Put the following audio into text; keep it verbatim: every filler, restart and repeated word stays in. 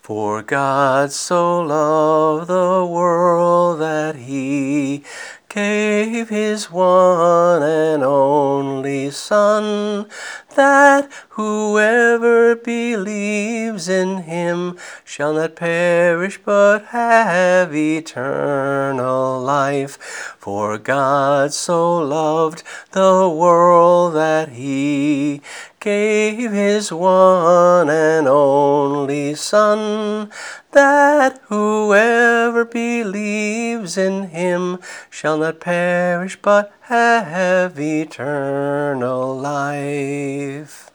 For God so loved the world that he gave his one and only Son, that whoever believes in him shall not perish but have eternal life. For God so loved the world that he gave his one and only Son, that whoever believes in him shall not perish but have eternal life.